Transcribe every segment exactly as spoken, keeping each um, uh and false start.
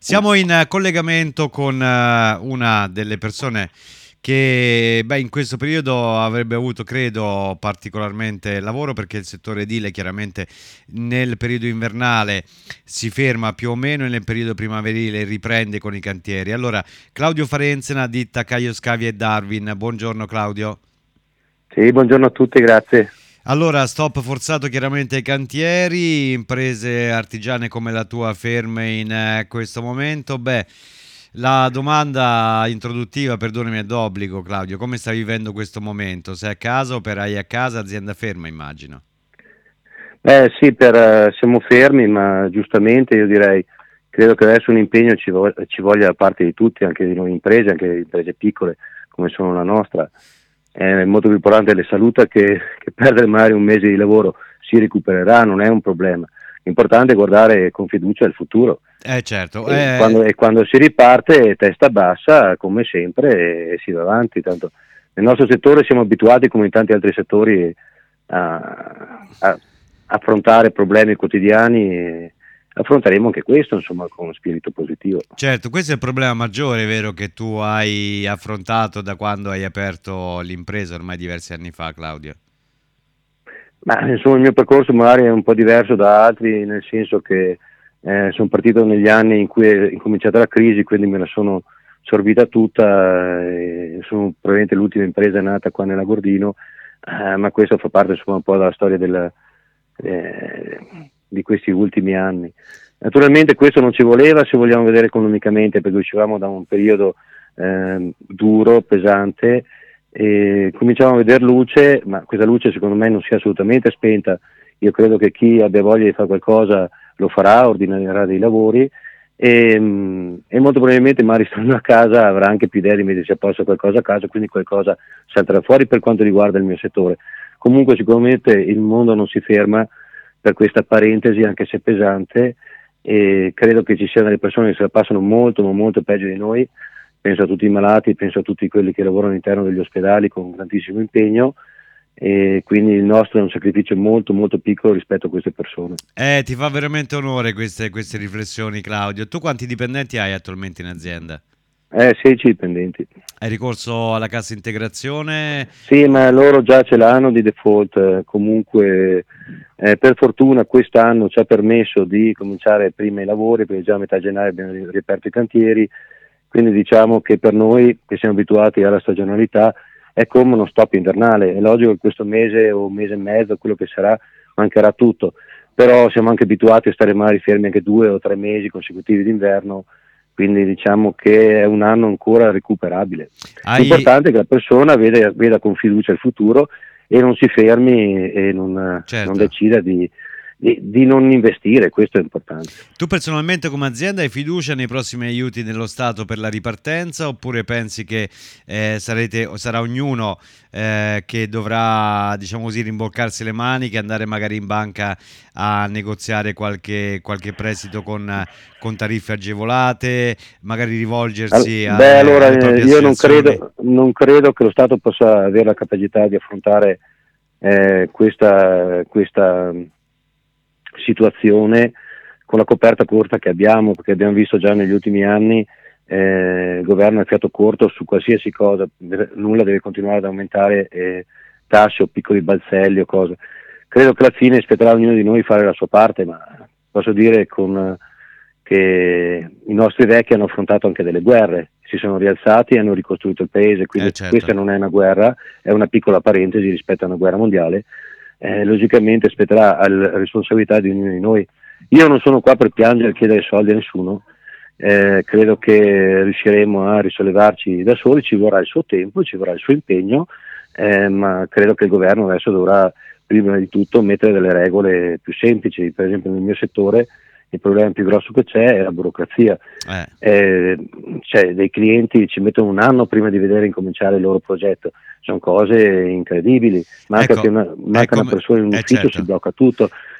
Siamo in eh, collegamento con eh, una delle persone che beh, in questo periodo avrebbe avuto, credo, particolarmente lavoro, perché il settore edile chiaramente nel periodo invernale si ferma più o meno e nel periodo primaverile riprende con i cantieri. Allora, Claudio Farenzena, ditta Caio Scavi e Darwin. Buongiorno Claudio. Sì, buongiorno a tutti, grazie. Allora, stop forzato chiaramente ai cantieri, imprese artigiane come la tua ferme in eh, questo momento. Beh, la domanda introduttiva, perdonami, è d'obbligo, Claudio. Come stai vivendo questo momento? Sei a casa, operai a casa, azienda ferma, immagino. Eh sì, per, eh, siamo fermi, ma giustamente io direi, credo che adesso un impegno ci, vo- ci voglia da parte di tutti, anche di noi imprese, anche di imprese piccole come sono la nostra. È molto più importante la salute che, che perdere magari un mese di lavoro. Si recupererà, non è un problema. L'importante è guardare con fiducia il futuro. Eh certo, E eh, quando, e quando si riparte, testa bassa, come sempre, e si va avanti. Tanto nel nostro settore siamo abituati, come in tanti altri settori, a, a affrontare problemi quotidiani e affronteremo anche questo, insomma, con spirito positivo. certo, questo è il problema maggiore, vero, che tu hai affrontato da quando hai aperto l'impresa ormai diversi anni fa, Claudio. Ma insomma il mio percorso magari è un po' diverso da altri, nel senso che eh, sono partito negli anni in cui è incominciata la crisi, quindi me la sono sorbita tutta, eh, sono probabilmente l'ultima impresa nata qua nella Gordino, eh, ma questo fa parte insomma un po' della storia del, eh, di questi ultimi anni. Naturalmente questo non ci voleva se vogliamo vedere economicamente, perché uscivamo da un periodo eh, duro, pesante, e cominciamo a vedere luce, ma questa luce secondo me non si è assolutamente spenta. Io credo che chi abbia voglia di fare qualcosa lo farà, ordinerà dei lavori e, mh, e molto probabilmente magari stando a casa avrà anche più idea di mettersi a posto qualcosa a casa, quindi qualcosa salterà fuori per quanto riguarda il mio settore. Comunque sicuramente il mondo non si ferma per questa parentesi, anche se pesante, e credo che ci siano delle persone che se la passano molto ma molto peggio di noi. Penso a tutti i malati, penso a tutti quelli che lavorano all'interno degli ospedali con grandissimo impegno, e quindi il nostro è un sacrificio molto molto piccolo rispetto a queste persone. Eh, ti fa veramente onore queste, queste riflessioni, Claudio. Tu quanti dipendenti hai attualmente in azienda? Eh, sedici dipendenti. Hai ricorso alla cassa integrazione? Sì, ma loro già ce l'hanno di default, eh, comunque eh, per fortuna quest'anno ci ha permesso di cominciare prima i lavori, perché già a metà gennaio abbiamo riaperto i cantieri, quindi diciamo che per noi che siamo abituati alla stagionalità è come uno stop invernale. È logico che questo mese o un mese e mezzo, quello che sarà, mancherà tutto, però siamo anche abituati a stare magari fermi anche due o tre mesi consecutivi d'inverno, quindi diciamo che è un anno ancora recuperabile. Hai... L'importante è che la persona veda, veda con fiducia il futuro e non si fermi e non, non Certo. decida di, di, di non investire, questo è importante. Tu personalmente come azienda hai fiducia nei prossimi aiuti dello Stato per la ripartenza, oppure pensi che eh, sarete, o sarà ognuno eh, che dovrà, diciamo così, rimboccarsi le maniche, andare magari in banca a negoziare qualche, qualche prestito con, con tariffe agevolate, magari All- rivolgersi Beh, alle, allora alle eh, proprie io non associazioni? credo, non credo che lo Stato possa avere la capacità di affrontare eh, questa, questa mh, situazione con la coperta corta che abbiamo, perché abbiamo visto già negli ultimi anni eh, il governo è fiato corto su qualsiasi cosa, deve- nulla deve continuare ad aumentare eh, tasse o piccoli balzelli o cose. Credo che alla fine spetterà a ognuno di noi fare la sua parte, ma posso dire con, eh, che i nostri vecchi hanno affrontato anche delle guerre, si sono rialzati e hanno ricostruito il paese, Eh quindi questa certo. non è una guerra, è una piccola parentesi rispetto a una guerra mondiale. Eh, logicamente spetterà alla responsabilità di ognuno di noi. Io non sono qua per piangere e chiedere soldi a nessuno, eh, credo che riusciremo a risollevarci da soli, ci vorrà il suo tempo, ci vorrà il suo impegno, eh, ma credo che il governo adesso dovrà prima di tutto mettere delle regole più semplici. Per esempio nel mio settore il problema più grosso che c'è è la burocrazia. Eh. Eh, cioè, dei clienti ci mettono un anno prima di vedere incominciare il loro progetto, sono cose incredibili, manca, che Ecco, una, è manca una come... persona in un Eh ufficio, si certo. blocca tutto.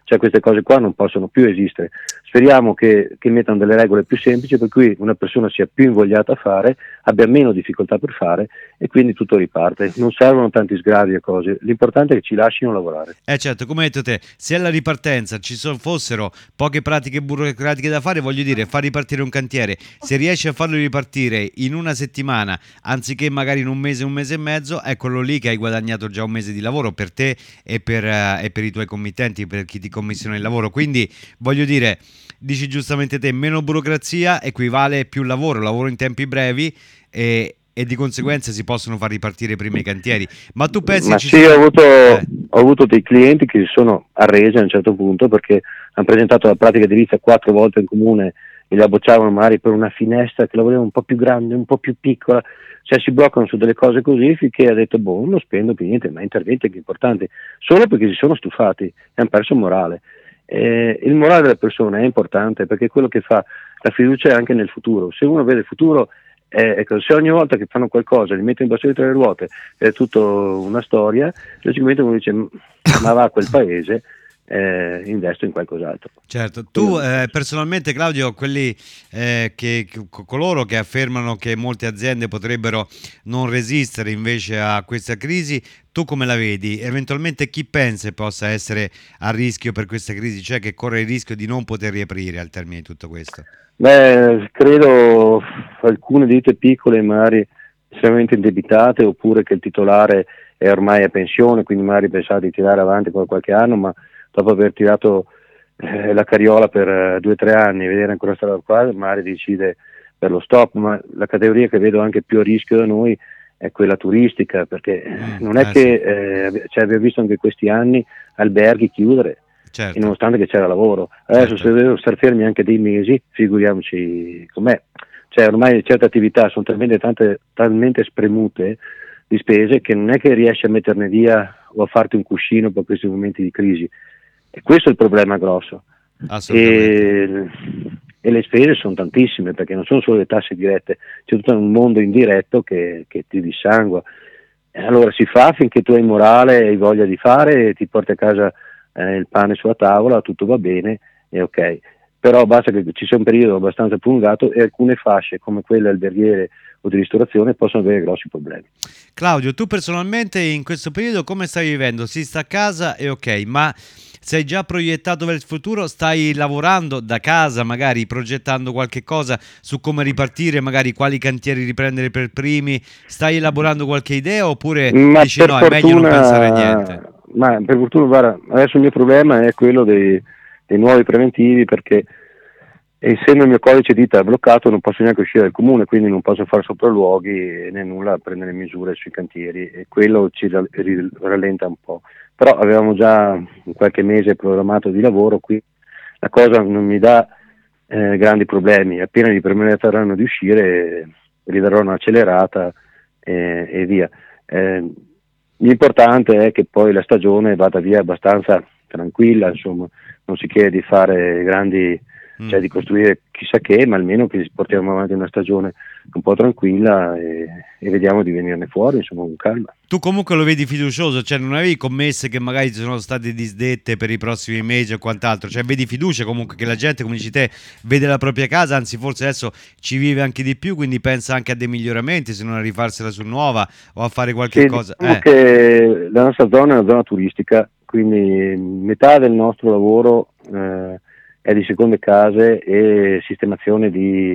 cioè queste cose qua non possono più esistere. Speriamo che, che mettano delle regole più semplici per cui una persona sia più invogliata a fare, abbia meno difficoltà per fare e quindi tutto riparte. Non servono tanti sgravi e cose, l'importante è che ci lasciano lavorare. Eh certo, come hai detto te, se alla ripartenza ci so- fossero poche pratiche burocratiche da fare, voglio dire, far ripartire un cantiere, se riesci a farlo ripartire in una settimana, anziché magari in un mese, un mese e mezzo, è quello lì che hai guadagnato già un mese di lavoro per te e per, eh, e per i tuoi committenti, per chi ti commissiona il lavoro. Quindi, voglio dire, dici giustamente te, meno burocrazia equivale più lavoro, lavoro in tempi brevi e, e di conseguenza si possono far ripartire prima i cantieri. Ma tu pensi Ma che ci sì, sia... ho avuto, Eh, ho avuto dei clienti che si sono arresi a un certo punto perché hanno presentato la pratica edilizia quattro volte in comune e la bocciavano magari per una finestra che la volevano un po' più grande, un po' più piccola, cioè si bloccano su delle cose così finché ha detto boh, non spendo più niente, ma interventi anche importanti, solo perché si sono stufati e hanno perso il morale. Eh, il morale della persona è importante perché è quello che fa la fiducia è anche nel futuro. Se uno vede il futuro, eh, ecco, se ogni volta che fanno qualcosa li mette in bastone tra le ruote è tutta una storia, logicamente uno dice ma va a quel paese, eh, investo in qualcos'altro. certo, tu eh, personalmente Claudio, quelli eh, che, che- coloro che affermano che molte aziende potrebbero non resistere invece a questa crisi, tu come la vedi? Eventualmente chi pensa che possa essere a rischio per questa crisi, cioè che corre il rischio di non poter riaprire al termine di tutto questo? Beh, credo alcune ditte piccole magari estremamente indebitate oppure che il titolare è ormai a pensione, quindi magari pensava di tirare avanti per qualche anno, ma dopo aver tirato eh, la carriola per eh, due o tre anni e vedere ancora questa roba qua, magari decide per lo stop, ma la categoria che vedo anche più a rischio da noi è quella turistica, perché Mm, non è eh che, sì, eh, cioè, abbiamo visto anche questi anni alberghi chiudere, e certo, nonostante che c'era lavoro. Adesso certo. se devo star fermi anche dei mesi, figuriamoci com'è. Cioè ormai certe attività sono talmente, tante, talmente spremute di spese che non è che riesci a metterne via o a farti un cuscino per questi momenti di crisi. E questo è il problema grosso. Assolutamente. E, e le spese sono tantissime perché non sono solo le tasse dirette, c'è tutto un mondo indiretto che, che ti dissangua. E allora si fa finché tu hai morale e hai voglia di fare e ti porti a casa eh, il pane sulla tavola, tutto va bene e ok. Però basta che ci sia un periodo abbastanza prolungato e alcune fasce come quelle alberghiere o di ristorazione possono avere grossi problemi. Claudio, tu personalmente in questo periodo come stai vivendo? Si sta a casa e ok, ma sei già proiettato verso il futuro? Stai lavorando da casa, magari progettando qualche cosa su come ripartire, magari quali cantieri riprendere per primi? Stai elaborando qualche idea oppure Ma dici per no, è meglio non pensare a niente? fortuna, ma per fortuna guarda, adesso il mio problema è quello dei, dei nuovi preventivi perché essendo il mio codice d'I T bloccato non posso neanche uscire dal comune, quindi non posso fare sopralluoghi né nulla, prendere misure sui cantieri e quello ci ra- ri- rallenta un po'. Però avevamo già in qualche mese programmato di lavoro, qui la cosa non mi dà eh, grandi problemi, appena mi permetteranno di uscire gli darò un'accelerata e, e via. Eh, l'importante è che poi la stagione vada via abbastanza tranquilla, insomma, non si chiede di fare grandi, cioè Mm. di costruire chissà che, ma almeno che portiamo avanti una stagione un po' tranquilla e, e vediamo di venirne fuori, insomma, con calma. Tu comunque lo vedi fiducioso, cioè non avevi commesse che magari ci sono state disdette per i prossimi mesi o quant'altro, cioè vedi fiducia comunque che la gente, come dici te, vede la propria casa, anzi forse adesso ci vive anche di più, quindi pensa anche a dei miglioramenti, se non a rifarsela su nuova o a fare qualche Sì, cosa. diciamo Eh, che la nostra zona è una zona turistica, quindi metà del nostro lavoro eh, è di seconde case e sistemazione di,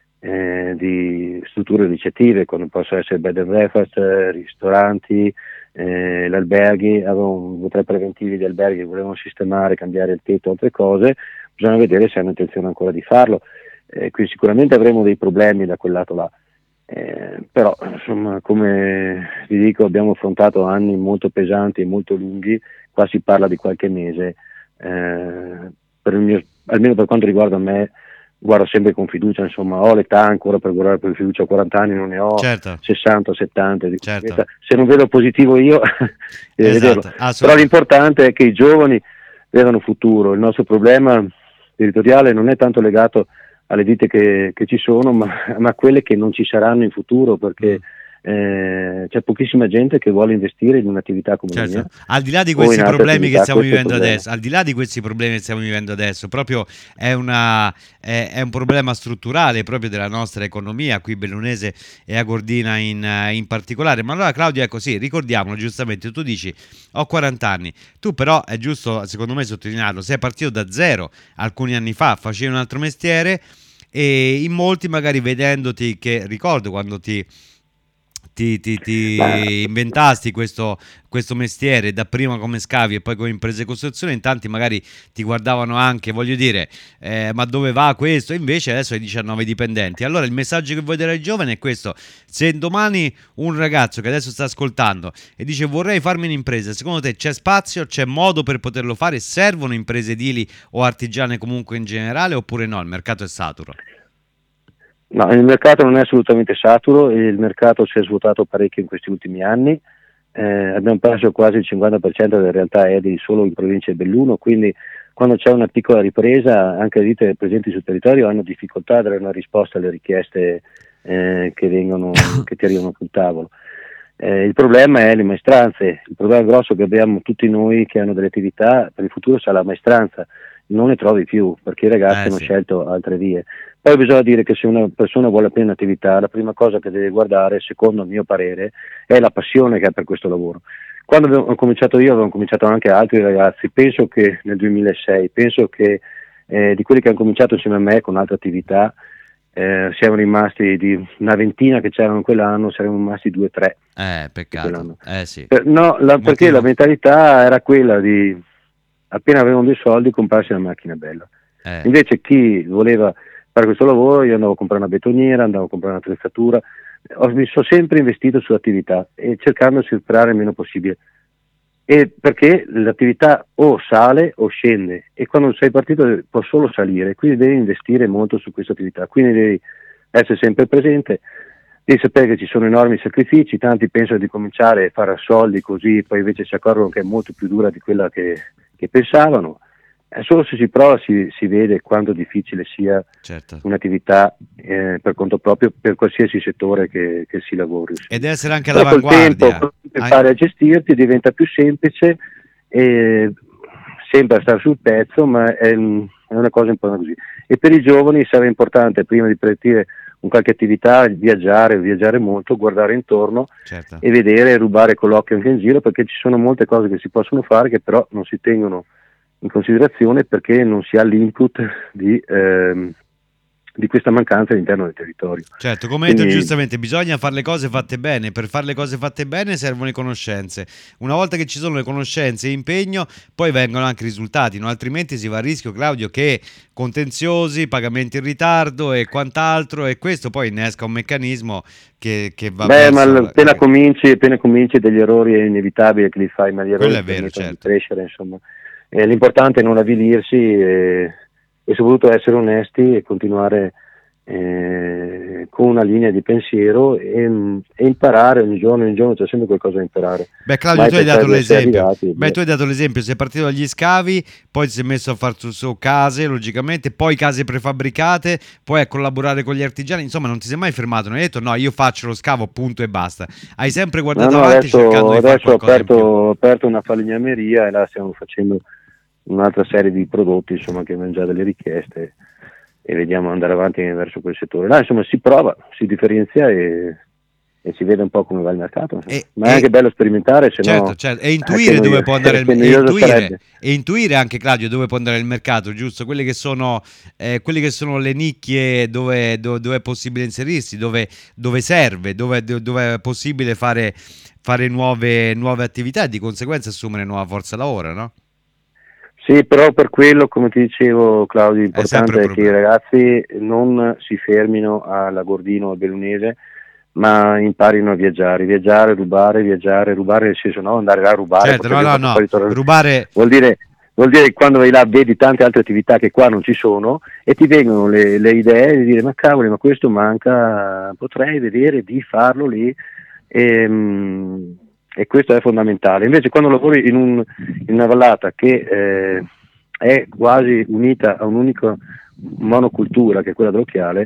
eh, di strutture ricettive, come possono essere bed and breakfast, eh, ristoranti, eh, gli alberghi. Avevo due o tre preventivi di alberghi che volevano sistemare, cambiare il tetto, altre cose, bisogna vedere se hanno intenzione ancora di farlo. Eh, quindi sicuramente avremo dei problemi da quel lato là. Eh, però insomma, come vi dico, abbiamo affrontato anni molto pesanti e molto lunghi, qua si parla di qualche mese. Eh, per il mio, almeno per quanto riguarda me, guardo sempre con fiducia, insomma, ho l'età ancora per guardare per fiducia, ho quaranta anni, non ne ho certo, sessanta settanta, di certo, conseguenza, se non vedo positivo io devo vederlo. esatto, Però assolutamente. l'importante è che i giovani vedano futuro. Il nostro problema territoriale non è tanto legato alle ditte che, che ci sono, ma, ma a quelle che non ci saranno in futuro, perché eh, c'è pochissima gente che vuole investire in un'attività come Certo. la mia. Al di là di o questi in altre problemi che attività, stiamo questo è il vivendo problema. adesso, al di là di questi problemi che stiamo vivendo adesso, proprio è una è, è un problema strutturale proprio della nostra economia qui bellunese e agordina in, eh, in particolare. Ma allora Claudio, è così, ricordiamolo giustamente, tu dici ho quaranta anni, tu però è giusto secondo me sottolinearlo, sei partito da zero alcuni anni fa, facevi un altro mestiere e in molti magari vedendoti, che ricordo quando ti ti, ti- Ma ti inventasti questo, questo mestiere dapprima come scavi e poi come imprese di costruzione, in tanti magari ti guardavano anche, voglio dire, eh, ma dove va questo? Invece adesso hai diciannove dipendenti. Allora il messaggio che vuoi dare ai giovani è questo: se domani un ragazzo che adesso sta ascoltando e dice vorrei farmi un'impresa, secondo te c'è spazio, c'è modo per poterlo fare? Servono imprese edili o artigiane comunque in generale, oppure no, il mercato è saturo? No, il mercato non è assolutamente saturo, il mercato si è svuotato parecchio in questi ultimi anni, eh, abbiamo perso quasi il cinquanta per cento delle realtà edili solo in provincia di Belluno, quindi quando c'è una piccola ripresa anche le ditte presenti sul territorio hanno difficoltà a dare una risposta alle richieste eh, che, vengono, che ti arrivano sul tavolo. Eh, il problema è le maestranze, il problema grosso che abbiamo tutti noi che hanno delle attività per il futuro sarà la maestranza, non ne trovi più perché i ragazzi Eh hanno sì. scelto altre vie. Poi bisogna dire che se una persona vuole aprire un'attività, la prima cosa che deve guardare, secondo il mio parere, è la passione che ha per questo lavoro. Quando avevo, ho cominciato io, avevo cominciato anche altri ragazzi, penso che nel duemilasei, penso che eh, di quelli che hanno cominciato insieme a me con altre attività, eh, siamo rimasti di una ventina che c'erano quell'anno, saremmo rimasti due o tre. Eh, peccato. Eh sì. Per, no, la, perché la mentalità era quella di appena avevano dei soldi comprarsi una macchina bella. Eh. Invece chi voleva fare questo lavoro, io andavo a comprare una betoniera, andavo a comprare un'attrezzatura, ho, mi sono sempre investito sull'attività e cercando di superare il meno possibile. E perché l'attività o sale o scende e quando sei partito può solo salire, quindi devi investire molto su questa attività, quindi devi essere sempre presente, devi sapere che ci sono enormi sacrifici, tanti pensano di cominciare a fare soldi così, poi invece si accorgono che è molto più dura di quella che, che pensavano. Eh, solo se si prova si, si vede quanto difficile sia certo. un'attività eh, per conto proprio per qualsiasi settore che, che si lavori. Ed essere anche Però all'avanguardia. Col tempo impari a gestirti, diventa più semplice e sembra stare sul pezzo, ma è, è una cosa importante così. E per i giovani sarà importante, prima di partire con qualche attività, viaggiare, viaggiare molto, guardare intorno certo. e vedere, rubare con l'occhio anche in giro, perché ci sono molte cose che si possono fare che però non si tengono in considerazione perché non si ha l'input di, ehm, di questa mancanza all'interno del territorio. Certo, come hai detto Quindi, giustamente, bisogna fare le cose fatte bene. Per fare le cose fatte bene servono le conoscenze. Una volta che ci sono le conoscenze e impegno, poi vengono anche i risultati, no? Altrimenti si va a rischio, Claudio, che contenziosi, pagamenti in ritardo e quant'altro, e questo poi innesca un meccanismo che, che va beh, verso... ma la- appena cominci, appena cominci degli errori è inevitabile che li fai, ma gli errori Quello è ti vero, permettono certo. di crescere, insomma. Eh, l'importante è non avvilirsi e, e soprattutto essere onesti e continuare eh, con una linea di pensiero e, e imparare ogni giorno, ogni giorno c'è sempre qualcosa da imparare. Beh, Claudio, Mai tu hai dato pensare di essere l'esempio. arrivati, Beh, tu hai dato l'esempio, sei partito dagli scavi, poi ti sei messo a fare su, su case, logicamente, poi case prefabbricate, poi a collaborare con gli artigiani, insomma, non ti sei mai fermato, non hai detto no, io faccio lo scavo, punto e basta. Hai sempre No, guardato no, avanti cercando adesso, di fare adesso ho qualcosa in più. aperto, ho aperto una falegnameria e là stiamo facendo un'altra serie di prodotti, insomma, che abbiamo già delle richieste e vediamo andare avanti verso quel settore. Là, insomma, si prova, si differenzia e, e si vede un po' come va il mercato. E, Ma è e- anche bello sperimentare, se certo, no certo, e eh, che intuire dove noio- può andare il, che e noioso intuire, sarebbe. e intuire anche, Claudio, dove può andare il mercato, giusto? Quelle che sono, eh, quelle che sono le nicchie dove, dove- dove è possibile inserirsi, dove, dove serve, dove, dove è possibile fare, fare nuove, nuove attività e di conseguenza assumere nuova forza lavoro, no? Sì, però per quello, come ti dicevo Claudio, È sempre l'importante un è che i problema. ragazzi non si fermino alla Gordino o a Bellunese, ma imparino a viaggiare, viaggiare, rubare, viaggiare, rubare nel senso no, andare là a rubare, Certo, no, perché no, abbiamo no, fatto poi ritornare- rubare... vuol dire, vuol dire che quando vai là vedi tante altre attività che qua non ci sono e ti vengono le, le idee di dire ma cavoli, ma questo manca, potrei vedere di farlo lì e, mm, e questo è fondamentale. Invece quando lavori in, un, in una vallata che eh, è quasi unita a un'unica monocultura che è quella dell'occhiale,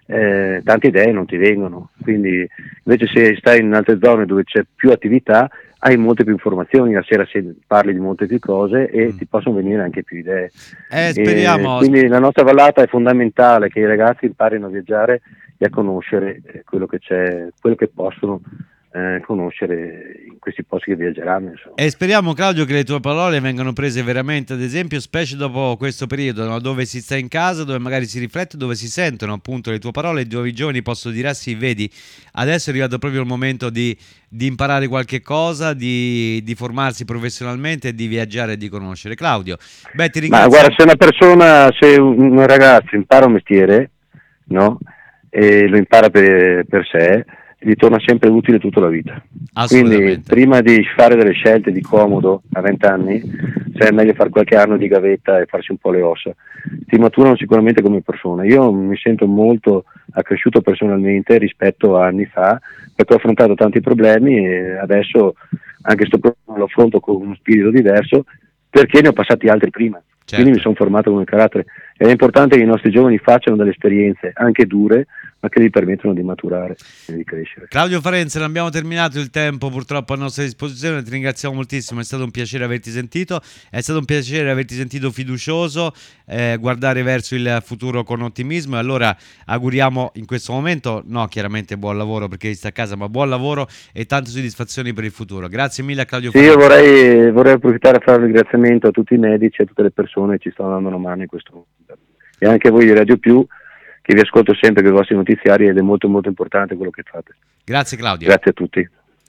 eh, tante idee non ti vengono, quindi invece se stai in altre zone dove c'è più attività hai molte più informazioni, la sera se parli di molte più cose e Mm. ti possono venire anche più idee. Eh, E speriamo. quindi la nostra vallata è fondamentale che i ragazzi imparino a viaggiare e a conoscere eh, quello che c'è, quello che possono eh, conoscere in questi posti che viaggeranno, insomma. E speriamo, Claudio, che le tue parole vengano prese veramente ad esempio, specie dopo questo periodo, no? Dove si sta in casa, dove magari si riflette, dove si sentono appunto le tue parole, dove i giovani possono dire: ah sì, vedi, adesso è arrivato proprio il momento di, di imparare qualche cosa, di, di formarsi professionalmente, di viaggiare e di conoscere. Claudio, beh, ti Ma ringrazio. guarda, se una persona, se un un ragazzo impara un mestiere, no? E lo impara per, per sé, gli torna sempre utile tutta la vita. Quindi Assolutamente. prima di fare delle scelte di comodo a venti anni, se è meglio fare qualche anno di gavetta e farsi un po' le ossa. Ti maturano sicuramente come persona. Io mi sento molto accresciuto personalmente rispetto a anni fa, perché ho affrontato tanti problemi e adesso anche sto problema lo affronto con uno spirito diverso, perché ne ho passati altri prima. Certo. Quindi mi sono formato come carattere. Ed è importante che i nostri giovani facciano delle esperienze anche dure, ma che gli permettono di maturare e di crescere. Claudio Farenza, non abbiamo terminato il tempo purtroppo a nostra disposizione, ti ringraziamo moltissimo, è stato un piacere averti sentito, è stato un piacere averti sentito fiducioso, eh, guardare verso il futuro con ottimismo, e allora auguriamo in questo momento, no chiaramente buon lavoro perché sta a casa, ma buon lavoro e tante soddisfazioni per il futuro. Grazie mille a Claudio Sì, Farenza. io vorrei, vorrei approfittare a fare un ringraziamento a tutti i medici e a tutte le persone che ci stanno dando una mano in questo momento. E anche a voi di Radio Più, che vi ascolto sempre con i vostri notiziari ed è molto molto importante quello che fate. Grazie Claudio. Grazie a tutti.